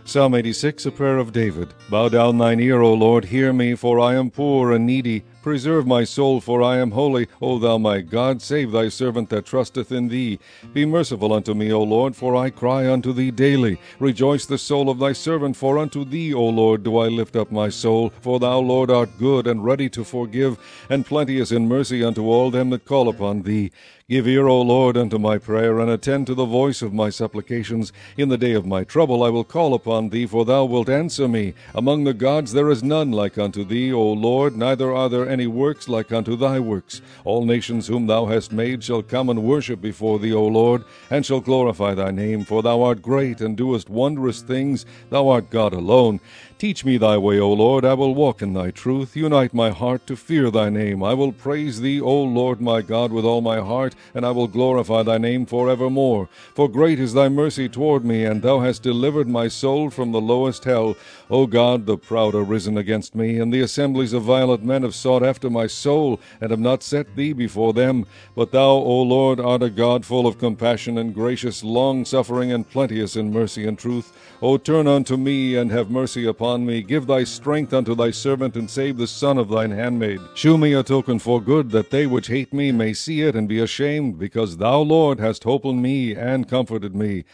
Psalm 86, a prayer of David. Bow down thine ear, O Lord, hear me, for I am poor and needy. Preserve my soul, for I am holy. O thou my God, save thy servant that trusteth in thee. Be merciful unto me, O Lord, for I cry unto thee daily. Rejoice the soul of thy servant, for unto thee, O Lord, do I lift up my soul. For thou, Lord, art good and ready to forgive, and plenteous in mercy unto all them that call upon thee. Give ear, O Lord, unto my prayer, and attend to the voice of my supplications. In the day of my trouble I will call upon thee, for thou wilt answer me. Among the gods there is none like unto thee, O Lord, neither are there any works like unto thy works. All nations whom thou hast made shall come and worship before thee, O Lord, and shall glorify thy name, for thou art great, and doest wondrous things. Thou art God alone. Teach me thy way, O Lord, I will walk in thy truth. Unite my heart to fear thy name. I will praise thee, O Lord my God, with all my heart, and I will glorify thy name forevermore. For great is thy mercy toward me, and thou hast delivered my soul from the lowest hell. O God, the proud are risen against me, and the assemblies of violent men have sought after my soul, and have not set thee before them. But thou, O Lord, art a God full of compassion and gracious, long-suffering, and plenteous in mercy and truth. O turn unto me, and have mercy upon me. Give thy strength unto thy servant, and save the son of thine handmaid. Shew me a token for good, that they which hate me may see it and be ashamed, because thou, Lord, hast holpen me and comforted me.